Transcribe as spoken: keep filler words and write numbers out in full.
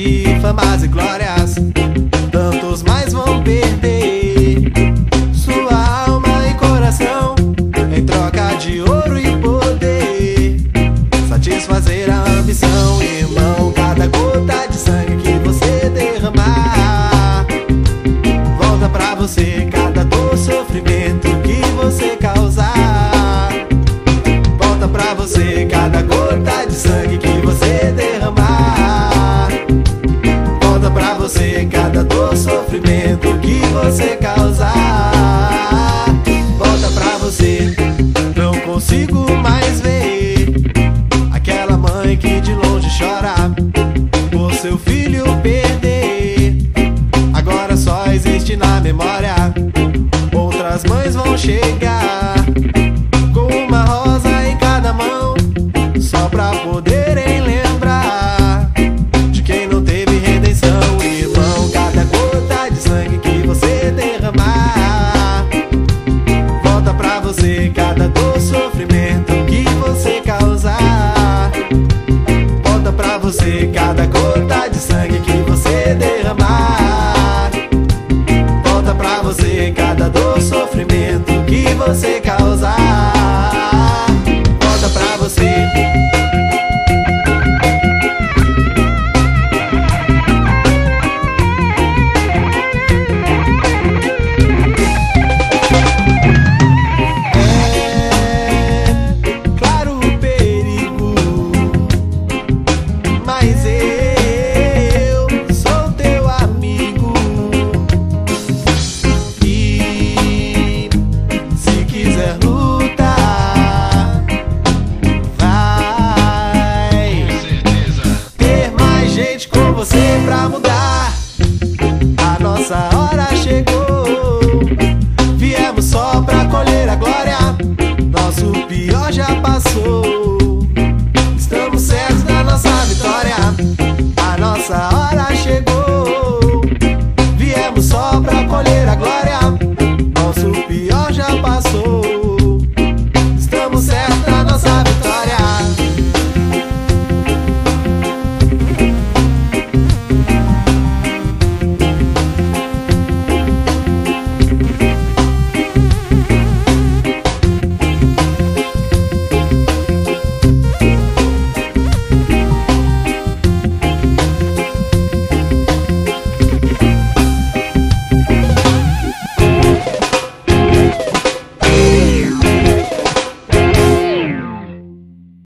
de famas e glórias, tantos mais vão perder sua alma e coração em troca de ouro e poder, satisfazer a ambição. Irmão, cada gota de sangue que você derramar volta pra você, cada dor, sofrimento que você causar volta pra você, cada gota de sangue que você derramar volta pra você, cada dor, sofrimento que você causar volta pra você. Não consigo mais ver aquela mãe que de longe chora por seu filho perder. Agora só existe na memória. Outras mães vão chegar com uma rosa em cada mão, só pra poderem lembrar de quem não teve redenção. Irmão, cada gota de sangue que você derramar volta pra você, cada dor, sofrimento que você causar volta pra você, cada gota de sangue que você derramar volta pra você, cada dor, sofrimento que você causar volta pra você. Você pra mudar, a nossa hora chegou. Viemos só pra colher a glória, nosso pior já passou. Estamos certos da nossa vitória, a nossa hora